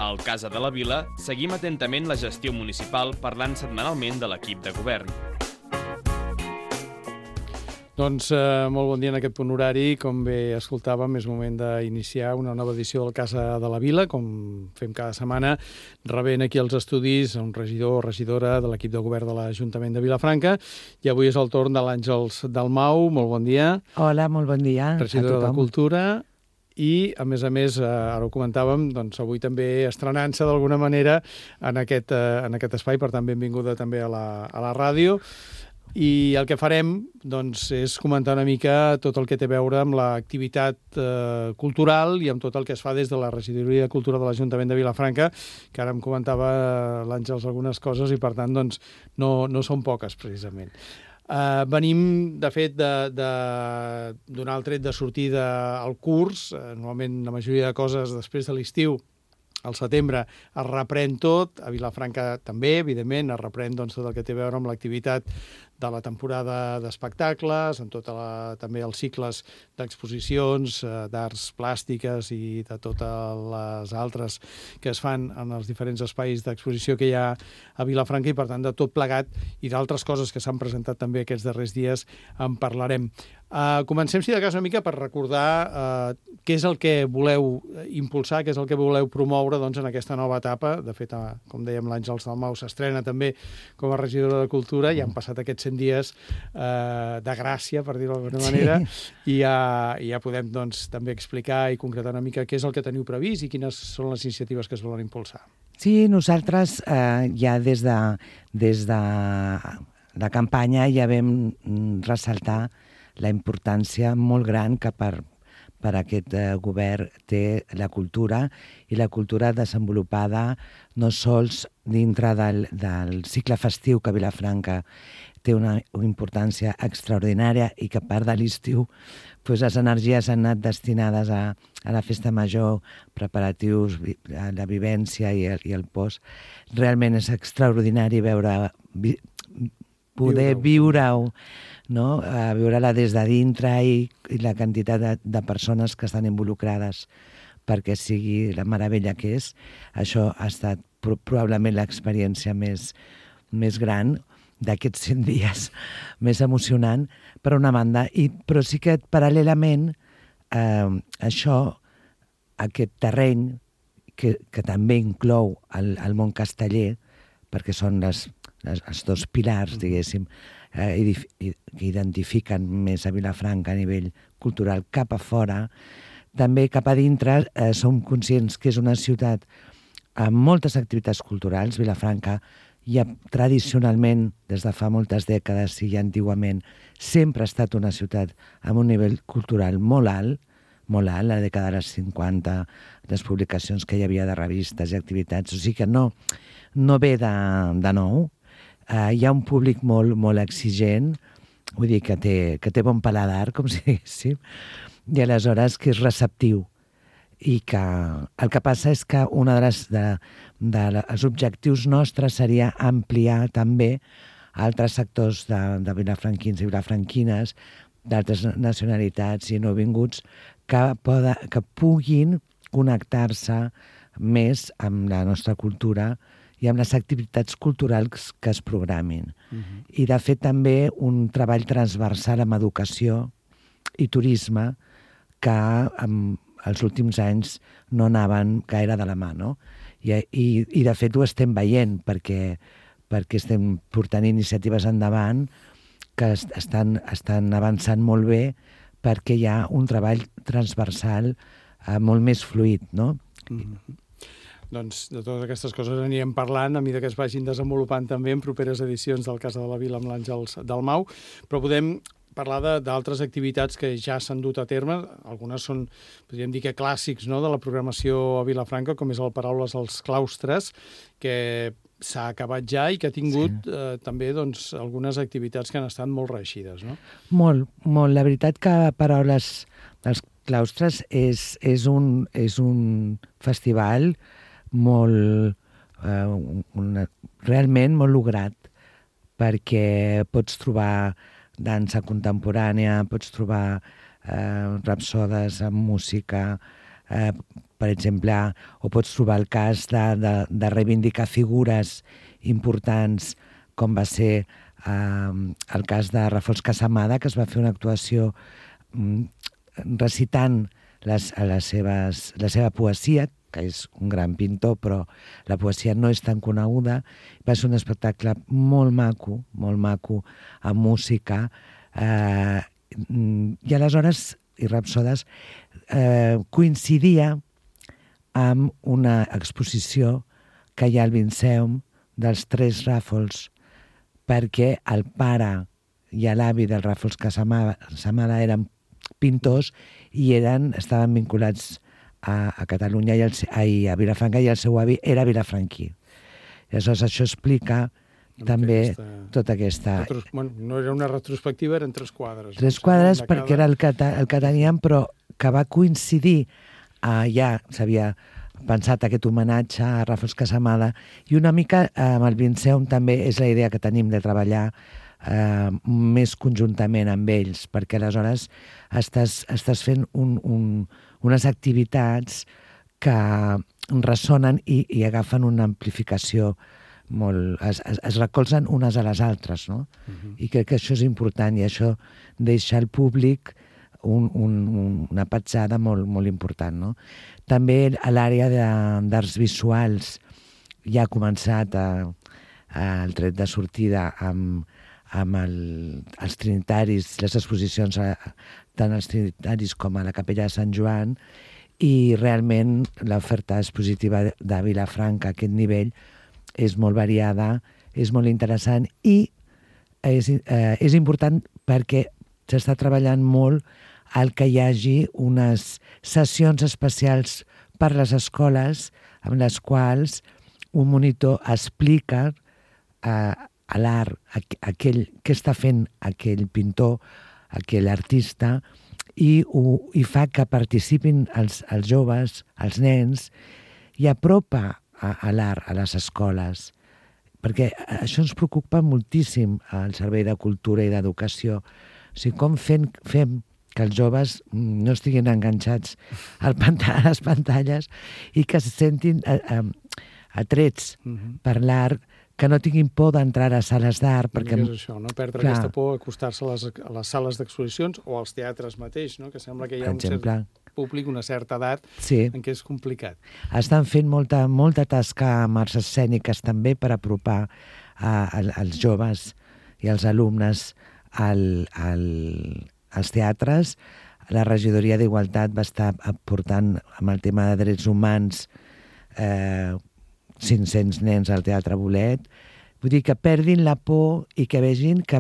Al Casa de la Vila seguim atentament la gestió municipal parlant setmanalment de l'equip de govern. Doncs molt bon dia en aquest punt horari. Com bé escoltàvem, és moment d'iniciar una nova edició del Casa de la Vila, com fem cada setmana, rebent aquí als estudis un regidor o regidora de l'equip de govern de l'Ajuntament de Vilafranca. I avui és el torn de l'Àngels Dalmau. Molt bon dia. Hola, molt bon dia a regidora tothom. de Cultura. I, a més, ara ho comentàvem, doncs avui també estrenant-se d'alguna manera en aquest espai, per tant, benvinguda també a la ràdio. I el que farem doncs, és comentar una mica tot el que té a veure amb l'activitat cultural i amb tot el que es fa des de la Regidoria de Cultura de l'Ajuntament de Vilafranca, que ara em comentava l'Àngels algunes coses i, per tant, doncs, no són poques, precisament. Venim, de fet, de donar el tret de sortida al curs. Normalment, la majoria de coses després de l'estiu, al setembre es reprèn tot, a Vilafranca també, evidentment, es reprèn doncs, tot el que té a veure amb l'activitat de la temporada d'espectacles, amb també els cicles d'exposicions, d'arts plàstiques i de totes les altres que es fan en els diferents espais d'exposició que hi ha a Vilafranca i, per tant, de tot plegat i d'altres coses que s'han presentat també aquests darrers dies en parlarem. Comencem, si de cas, una mica per recordar què és el que voleu impulsar, què és el que voleu promoure doncs, en aquesta nova etapa. De fet, com dèiem, l'Àngels Dalmau s'estrena també com a regidora de Cultura, ja han passat aquests 100 dies de gràcia, per dir-ho d'alguna manera, i ja podem doncs, també explicar i concretar una mica què és el que teniu previst i quines són les iniciatives que es volen impulsar. Sí, nosaltres ja des de la campanya ja vam ressaltar la importància molt gran que per aquest govern té la cultura, i la cultura desenvolupada no sols dintre del cicle festiu, que Vilafranca té una importància extraordinària i que a part de l'estiu doncs les energies han anat destinades a la festa major, preparatius, a la vivència i el post. Realment és extraordinari poder viure-ho, no? Viure-la des de dintre i la quantitat de persones que estan involucrades perquè sigui la meravella que és. Això ha estat probablement l'experiència més gran d'aquests 100 dies, més emocionant, per una banda. Però sí que paral·lelament aquest terreny que també inclou el món casteller, perquè són els dos pilars, diguéssim, que identifiquen més a Vilafranca a nivell cultural cap a fora, també cap a dintre som conscients que és una ciutat amb moltes activitats culturals. Vilafranca ja tradicionalment, des de fa moltes dècades i ja antigament, sempre ha estat una ciutat amb un nivell cultural molt alt, la dècada dels 50, les publicacions que hi havia de revistes i activitats, o sigui que no ve de nou. Hi ha un públic molt exigent, vull dir que té bon paladar, com si diguéssim, i aleshores que és receptiu. I que el que passa és que un dels objectius nostres seria ampliar també altres sectors de vilafranquins i vilafranquines, d'altres nacionalitats i nouvinguts, que puguin connectar-se més amb la nostra cultura i amb les activitats culturals que es programin. I, de fet, també un treball transversal amb educació i turisme que els últims anys no anaven gaire de la mà, no? I de fet, ho estem veient, perquè estem portant iniciatives endavant que estan avançant molt bé, perquè hi ha un treball transversal molt més fluid, no? Doncs de totes aquestes coses anirem parlant a mesura que es vagin desenvolupant també en properes edicions del Casa de la Vila amb l'Àngels Dalmau, però podem parlar d'altres activitats que ja s'han dut a terme. Algunes són, podríem dir que clàssics, no?, de la programació a Vilafranca, com és el Paraules als claustres, que s'ha acabat ja i que ha tingut també doncs, algunes activitats que han estat molt reeixides, no? Molt. La veritat que Paraules dels claustres és un festival realment molt lograt, perquè pots trobar dansa contemporània, pots trobar rapsodes amb música, per exemple, o pots trobar el cas de reivindicar figures importants, com va ser el cas de Rafols Casamada, que es va fer una actuació recitant la seva poesia, que és un gran pintor, però la poesia no és tan coneguda. Va ser un espectacle molt maco, amb música, i aleshores, i Rapsodes, coincidia amb una exposició que hi ha al Vinceum dels 3 Ràfols, perquè el pare i l'avi del Rafols Casamada eren pintors i estaven vinculats a Catalunya i a Vilafranca, i el seu avi era vilafranquí. Aleshores, això explica també tota aquesta... No era una retrospectiva, eren 3 quadres. 3 quadres perquè era el que teníem, però que va coincidir, ja s'havia pensat aquest homenatge a Rafols Casamada, i una mica amb el Vinceum també és la idea que tenim de treballar més conjuntament amb ells, perquè aleshores estàs fent unes activitats que ressonen i agafen una amplificació molt... Es recolzen unes a les altres, no? I crec que això és important, i això deixa al públic una petjada molt important, no? També a l'àrea d'arts visuals ja ha començat el tret de sortida amb els trinitaris, les exposicions tant als trinitaris com a la Capella de Sant Joan, i realment l'oferta expositiva de Vilafranca a aquest nivell és molt variada, és molt interessant, i és important perquè s'està treballant molt el que hi hagi unes sessions especials per les escoles amb les quals un monitor explica a l'art, què està fent aquell pintor, aquell artista, i fa que participin els joves, els nens, i apropa a l'art a les escoles. Perquè això ens preocupa moltíssim al Servei de Cultura i d'Educació. O sigui, com fem que els joves no estiguin enganxats a les pantalles i que se sentin atrets per l'art, que no tinguin por d'entrar a sales d'art. Perquè és això, no? Perdre aquesta por, acostar-se a les sales d'exposicions o als teatres mateix, no? Que sembla que hi ha un cert públic, una certa edat, en què és complicat. Estan fent molta tasca amb arts escèniques també per apropar als joves i als alumnes als teatres. La regidoria d'Igualtat va estar aportant amb el tema de drets humans 500 nens al Teatre Bolet. Vull dir, que perdin la por i que vegin que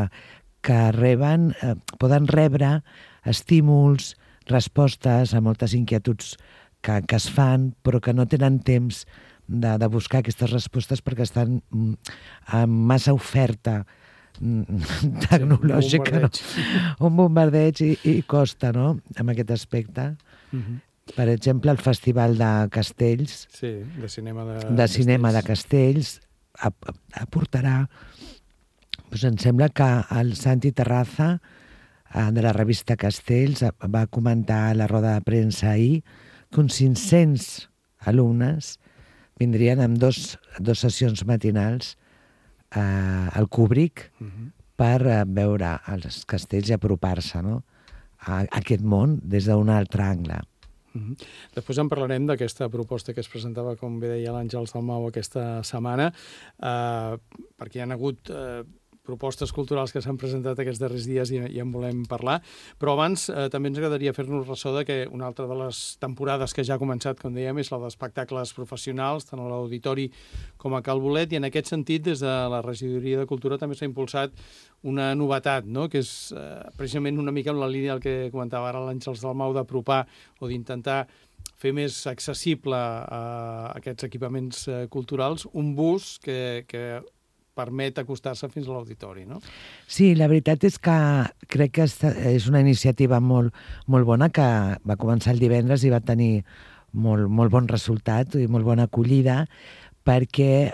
poden rebre estímuls, respostes a moltes inquietuds que es fan, però que no tenen temps de buscar aquestes respostes perquè estan amb massa oferta tecnològica, un bombardeig i costa, no?, amb aquest aspecte. Per exemple, el Festival de Castells, de cinema de Castells, aportarà, em sembla que el Santi Terraza, de la revista Castells, va comentar a la roda de premsa ahir que uns 500 alumnes vindrien amb dos sessions matinals al Kubrick per veure els castells i apropar-se, no?, a aquest món des d'un altre angle. Després en parlarem d'aquesta proposta que es presentava, com bé deia l'Àngels Dalmau, aquesta setmana, perquè hi ha hagut propostes culturals que s'han presentat aquests darrers dies i en volem parlar, però abans també ens agradaria fer-nos ressò que una altra de les temporades que ja ha començat, com dèiem, és la d'espectacles professionals, tant a l'Auditori com a Cal Bolet, i en aquest sentit, des de la Regidoria de Cultura també s'ha impulsat una novetat, no?, que és precisament una mica en la línia del que comentava ara l'Àngels Dalmau, d'apropar o d'intentar fer més accessible a aquests equipaments culturals un bus que permet acostar-se fins a l'auditori, no? Sí, la veritat és que crec que és una iniciativa molt bona, que va començar el divendres i va tenir molt bon resultat i molt bona acollida, perquè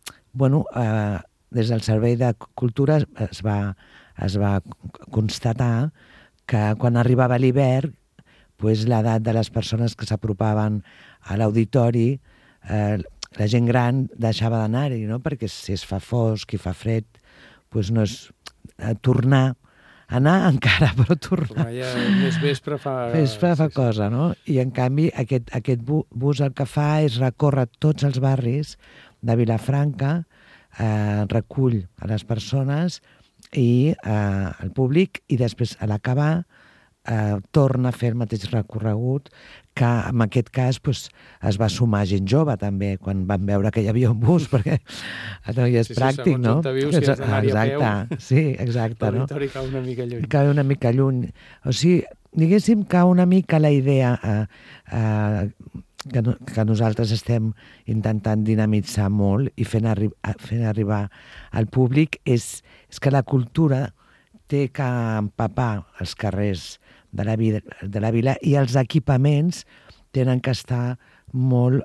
des del Servei de Cultura es va constatar que quan arribava l'hivern pues, l'edat de les persones que s'apropaven a l'auditori, la gent gran deixava d'anar-hi, no? Perquè si es fa fosc i fa fred, pues no és tornar, anar encara, però tornar. Ja més vespre fa... Vespre fa cosa, no? I en canvi aquest bus el que fa és recórrer tots els barris de Vilafranca, recull a les persones i al públic, i després a l'acabar torna a fer el mateix recorregut, que en aquest cas es va sumar gent jove també, quan van veure que hi havia un bus, perquè no hi és pràctic, no? Segons on te vius, si has d'anar-hi a peu, sí, exacte, no? l'auditori cau una mica lluny. Cau una mica lluny. O sigui, diguéssim que una mica la idea que nosaltres estem intentant dinamitzar molt i fent arribar al públic és que la cultura té que empapar els carrers de la vila i els equipaments tenen que estar molt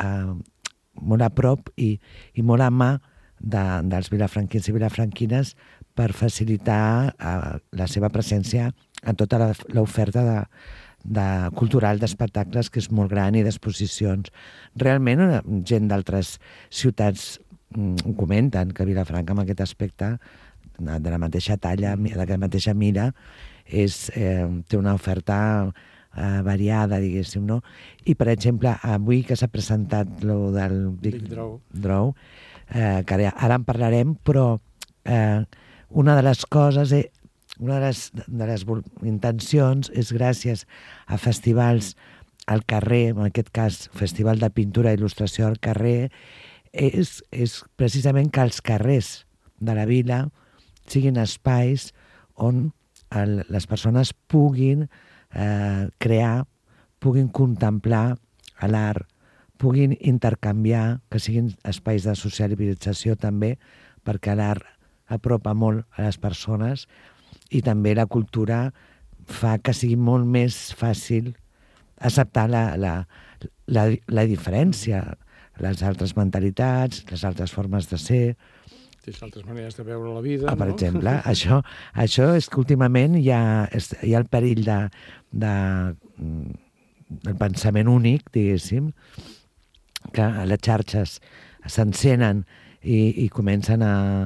a prop i molt a mà dels vilafranquins i vilafranquines per facilitar la seva presència en tota l'oferta cultural d'espectacles, que és molt gran, i d'exposicions. Realment, gent d'altres ciutats ho comenten, que Vilafranca, en aquest aspecte, de la mateixa talla, de la mateixa mida, té una oferta variada, diguéssim, no? I, per exemple, avui que s'ha presentat lo del Big Draw, que ara en parlarem, però una de les coses, una de les intencions és, gràcies a festivals al carrer, en aquest cas Festival de Pintura i Il·lustració al carrer, és precisament que els carrers de la vila siguin espais on les persones puguin crear, puguin contemplar l'art, puguin intercanviar, que siguin espais de socialització també, perquè l'art apropa molt a les persones, i també la cultura fa que sigui molt més fàcil acceptar la diferència, les altres mentalitats, les altres formes de ser. Les altres maneres de veure la vida, per exemple, això és que últimament hi ha el perill del pensament únic, diguéssim, que les xarxes s'encenen i comencen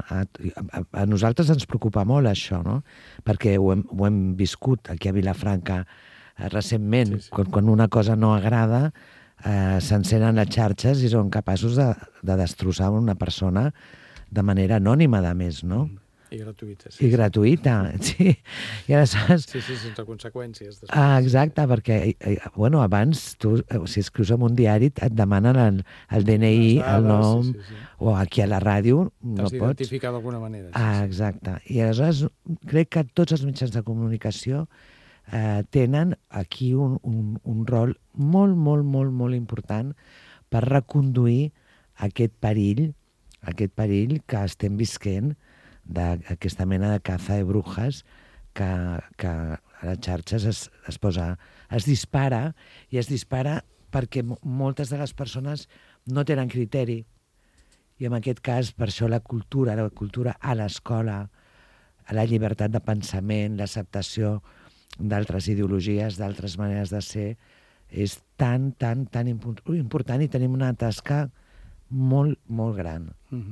a nosaltres ens preocupa molt això, no? Perquè ho hem viscut aquí a Vilafranca recentment. Quan una cosa no agrada, s'encenen les xarxes i són capaços de destrossar una persona de manera anònima, de més, no? I gratuïta. I gratuïta, sí. I aleshores... Sí, sense conseqüències. Exacte, perquè abans tu, si escrius en un diari, et demanen el DNI, el nom, o aquí a la ràdio no pots. T'has d'identificar d'alguna manera. Exacte. I aleshores crec que tots els mitjans de comunicació tenen aquí un rol molt, molt, molt, molt important per reconduir aquest perill que estem visquent d'aquesta mena de caza de brujas que a les xarxes es dispara, i es dispara perquè moltes de les persones no tenen criteri. I en aquest cas, per això la cultura a l'escola, a la llibertat de pensament, l'acceptació d'altres ideologies, d'altres maneres de ser, és tan, tan, tan important, i tenim una tasca molt, molt gran.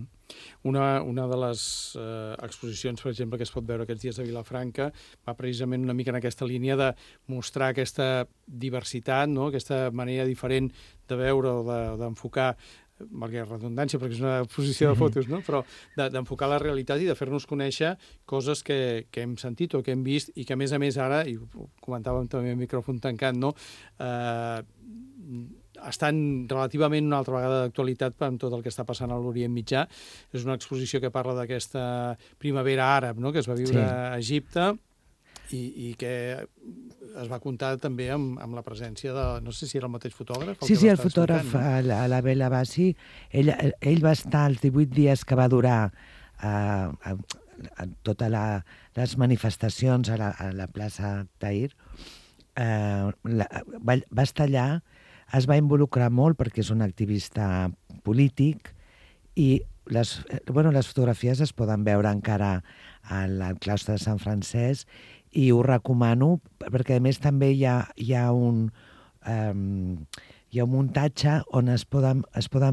Una de les exposicions, per exemple, que es pot veure aquests dies a Vilafranca va precisament una mica en aquesta línia de mostrar aquesta diversitat, no? Aquesta manera diferent de veure o d'enfocar, valgui la redundància, perquè és una exposició de fotos, no? Però d'enfocar la realitat i de fer-nos conèixer coses que hem sentit o que hem vist, i que, a més ara, i ho comentàvem també amb micròfon tancat, no? Estan relativament una altra vegada d'actualitat amb tot el que està passant a l'Orient Mitjà. És una exposició que parla d'aquesta primavera àrab, no?, que es va viure a Egipte, i que es va comptar també amb la presència de... No sé si era el mateix fotògraf? Sí, el fotògraf, l'Abel Abbasi, ell va estar els 18 dies que va durar a totes les manifestacions a la plaça Tahrir. Va estar allà, es va involucrar molt perquè és un activista polític, i les fotografies es poden veure encara al claustre de Sant Francesc, i ho recomano perquè a més també hi ha un muntatge on es poden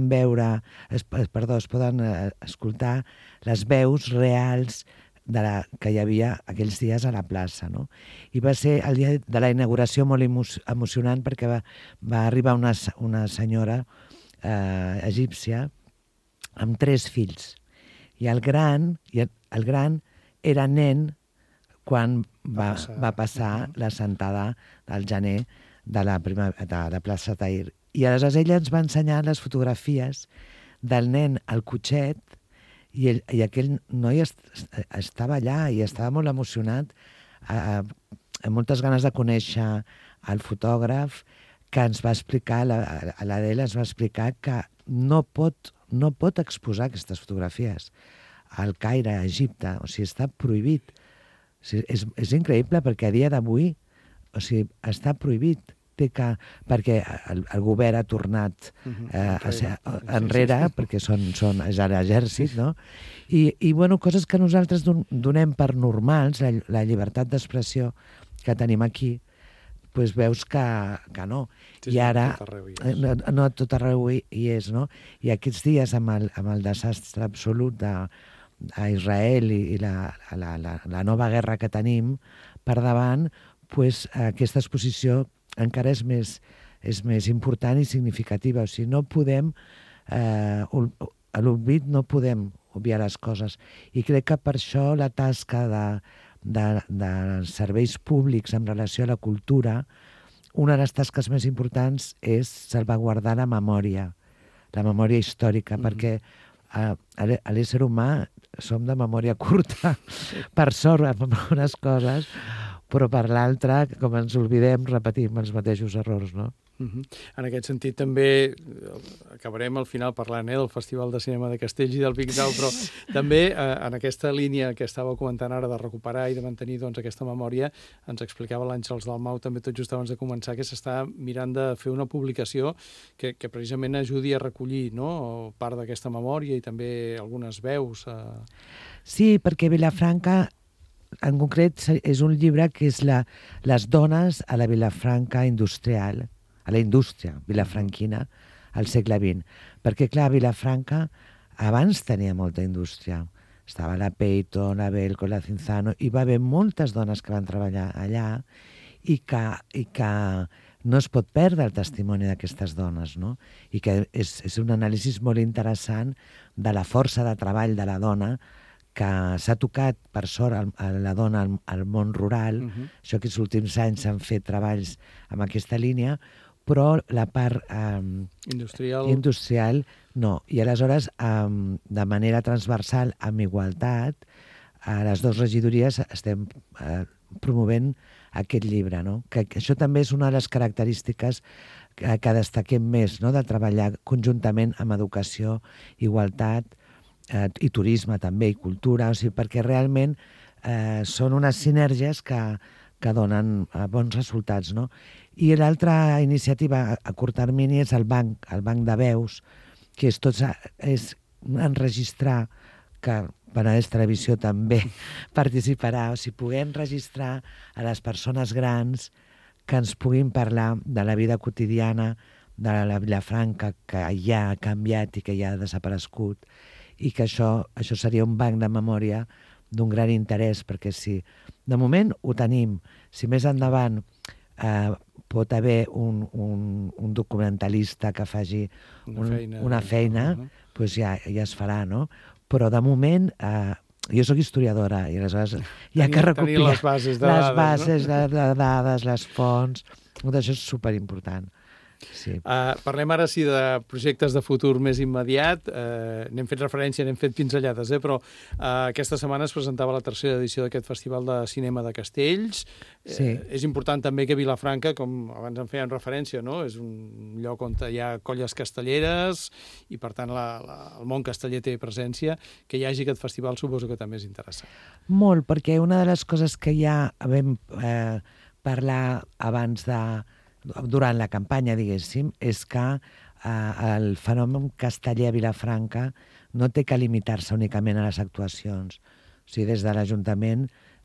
escoltar les veus reals que hi havia aquells dies a la plaça, no? I va ser el dia de la inauguració molt emocionant perquè va arribar una senyora egípcia amb 3 fills. I el gran era nen quan va passar la sentada del gener de la plaça Tahir. I aleshores ella ens va ensenyar les fotografies del nen al cotxet i aquell noi estava allà i estava molt emocionat, amb moltes ganes de conèixer el fotògraf, que ens va explicar, l'Adela ens va explicar que no pot exposar aquestes fotografies al Caire, a Egipte, o sigui, està prohibit. O sigui, és increïble perquè a dia d'avui, o sigui, està prohibit, perquè el govern ha tornat enrere, perquè és l'exèrcit, no? I bueno, coses que nosaltres donem per normals, la llibertat d'expressió que tenim aquí, doncs veus que no. I ara, no a tot arreu hi és, no? I aquests dies, amb el desastre absolut a Israel i la nova guerra que tenim per davant, doncs aquesta exposició encara és més important i significativa. O sigui, no podem, a l'oblit no podem obviar les coses. I crec que per això la tasca dels serveis públics en relació a la cultura, una de les tasques més importants és salvaguardar la memòria històrica, perquè a l'ésser humà som de memòria curta, per sort, amb algunes coses, però per l'altra, com ens oblidem, repetim els mateixos errors, no? En aquest sentit, també acabarem al final parlant del Festival de Cinema de Castells i del Big Now, però també en aquesta línia que estàveu comentant ara de recuperar i de mantenir aquesta memòria, ens explicava l'Àngels Dalmau també tot just abans de començar que s'està mirant de fer una publicació que precisament ajudi a recollir part d'aquesta memòria i també algunes veus. Sí, perquè Vilafranca, en concret, és un llibre que és les dones a la Vilafranca industrial, a la indústria vilafranquina al segle XX. Perquè, clar, Vilafranca abans tenia molta indústria. Estava la Peyton, la Belco, la Cinzano, i va haver moltes dones que van treballar allà i que no es pot perdre el testimoni d'aquestes dones, no? I que és un anàlisi molt interessant de la força de treball de la dona que s'ha tocat, per sort, a la dona al món rural. Això que els últims anys s'han fet treballs amb aquesta línia, però la part industrial no. I aleshores, de manera transversal, amb igualtat, a les 2 regidories estem promovent aquest llibre, no? Que això també és una de les característiques que destaquem més, no? De treballar conjuntament amb educació, igualtat, i turisme també, i cultura, o sigui, perquè realment són unes sinergies que donen bons resultats, no? I l'altra iniciativa a curt termini és el banc de veus, que és enregistrar, que Penedès Televisió també participarà, o sigui, poder enregistrar a les persones grans que ens puguin parlar de la vida quotidiana de la Vilafranca, que ja ha canviat i que ja ha desaparegut, i que això seria un banc de memòria d'un gran interès, perquè si de moment ho tenim, si més endavant pot haver un documentalista que faci una feina, doncs ja es farà, no? Però de moment, jo sóc historiadora i aleshores hi ha que recopilar les bases de dades, les fonts, tot això és superimportant. Sí. Parlem ara sí de projectes de futur més immediat. N'hem fet referència, n'hem fet pinzellades, però aquesta setmana es presentava la 3a edició d'aquest Festival de Cinema de Castells. Sí. És important també que Vilafranca, com abans en feien referència, no? És un lloc on hi ha colles castelleres i per tant el món casteller té presència. Que hi hagi aquest festival suposo que també és interessant. Molt, perquè una de les coses que ja vam parlar abans durant la campanya, diguéssim, és que el fenomen casteller a Vilafranca no té que limitar-se únicament a les actuacions. O sigui, des de l'Ajuntament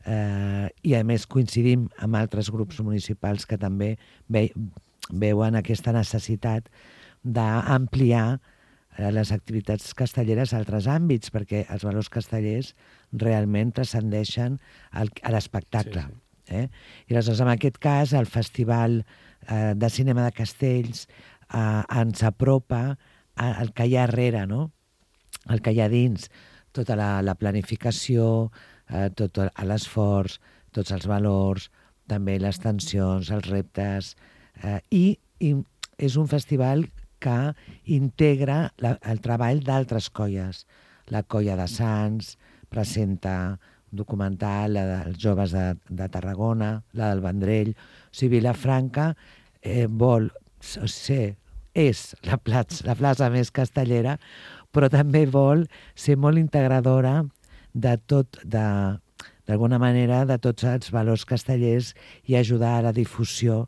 i a més coincidim amb altres grups municipals que també veuen aquesta necessitat d'ampliar les activitats castelleres a altres àmbits, perquè els valors castellers realment transcendeixen a l'espectacle. I aleshores, en aquest cas, el Festival de Cinema de Castells ens apropa al que hi ha darrere, no? El que hi ha dins, tota la planificació, tot l'esforç, tots els valors, també les tensions, els reptes, i és un festival que integra el treball d'altres colles. La colla de Sants presenta un documental, la dels joves de Tarragona, la del Vendrell. O sigui, Vilafranca és la plaça més castellera, però també vol ser molt integradora d'alguna manera, de tots els valors castellers i ajudar a la difusió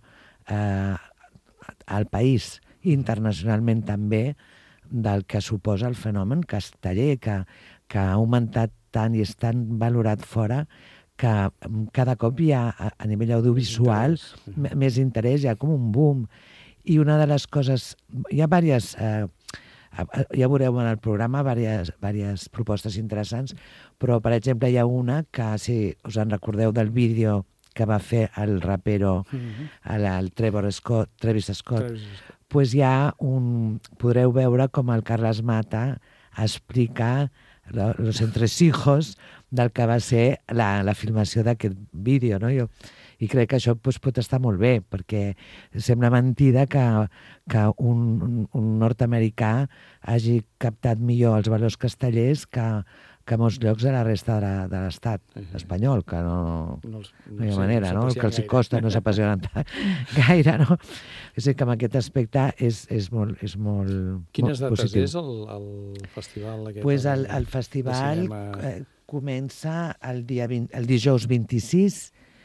al país, internacionalment també, del que suposa el fenomen casteller, que ha augmentat tant i és tan valorat fora que cada cop hi ha, a nivell audiovisual, més interès, hi ha com un boom. I una de les coses... Hi ha diverses... ja veureu en el programa diverses propostes interessants, però, per exemple, hi ha una que, si us en recordeu del vídeo que va fer el rapero, el Travis Scott, pues podreu veure com el Carles Mata explica los entresijos del que va ser la filmació d'aquest vídeo, no? I crec que això pot estar molt bé, perquè sembla mentida que un nord-americà hagi captat millor els valors castellers que molts llocs de la resta de l'estat espanyol, que no hi ha manera, no? Que els costa, no s'apassionen gaire, no? És que amb aquest aspecte és molt positiu. Quines dates és el festival aquest? Pues el festival comença el dijous 26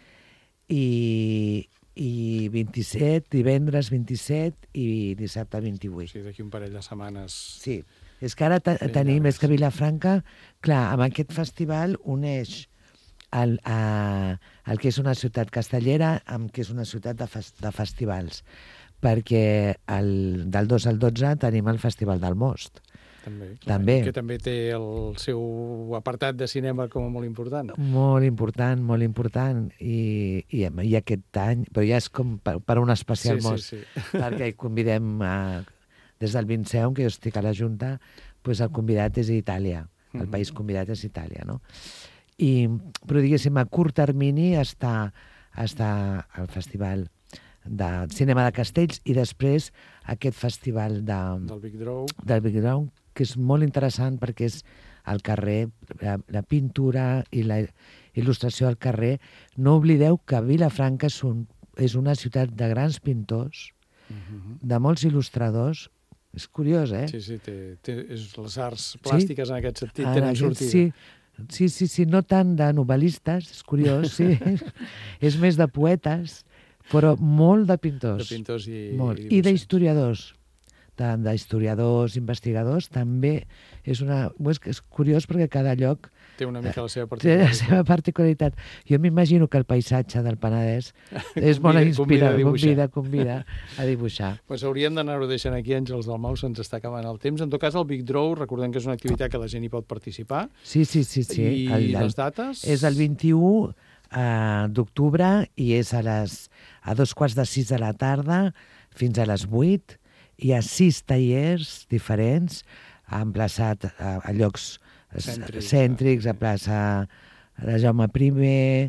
i 27, divendres 27 i dissabte 28. Sí, d'aquí un parell de setmanes. Sí, és que ara tenim, és que Vilafranca, clar, amb aquest festival uneix el que és una ciutat castellera amb que és una ciutat de festivals, perquè del 2 al 12 tenim el Festival del Most. També. Que també té el seu apartat de cinema com a molt important. Molt important, molt important. I aquest any, però ja és com per un especial Most, perquè hi convidem des del Vinceum, que jo estic a la Junta, doncs el convidat és Itàlia. El país convidat és Itàlia, no? Però, diguéssim, a curt termini està el Festival de Cinema de Castells i després aquest festival del Big Draw, que és molt interessant perquè és al carrer, la pintura i la il·lustració al carrer. No oblideu que Vilafranca és una ciutat de grans pintors, de molts il·lustradors. És curiós, eh? Sí, les arts plàstiques en aquest sentit tenen sortida. Sí, no tant de novel·listes, és curiós, sí. És més de poetes, però molt de pintors. De pintors i I d'historiadors. D'historiadors, investigadors, també és curiós perquè cada lloc té una mica la seva particularitat. Jo m'imagino que el paisatge del Penedès és molt inspirador, convida a dibuixar. Doncs hauríem d'anar-ho deixant aquí, Àngels Dalmau, se'ns està acabant el temps. En tot cas, el Big Draw, recordem que és una activitat que la gent hi pot participar. Sí. I les dates? És el 21 d'octubre i és a 2:45 de la tarda fins a les 8. Hi ha 6 tallers diferents, emplaçat a llocs cèntrics, a plaça de Jaume I,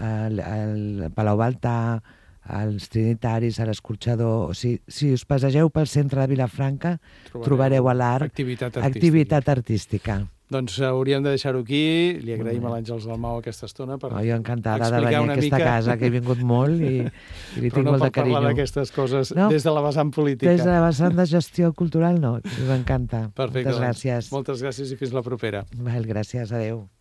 al Palau Baltà, als Trinitaris, a l'Escorxador. O sigui, si us passegeu pel centre de Vilafranca, trobareu a l'art activitat artística. Doncs hauríem de deixar-ho aquí. Li agraïm a l'Àngels Dalmau aquesta estona per jo encantada de venir a aquesta casa, que he vingut molt i li tinc molt de carinyo. Però no per parlar d'aquestes coses des de la vessant política. Des de la vessant de gestió cultural no, m'encanta. Perfecte. Moltes gràcies. Moltes gràcies i fins la propera. Gràcies, adeu.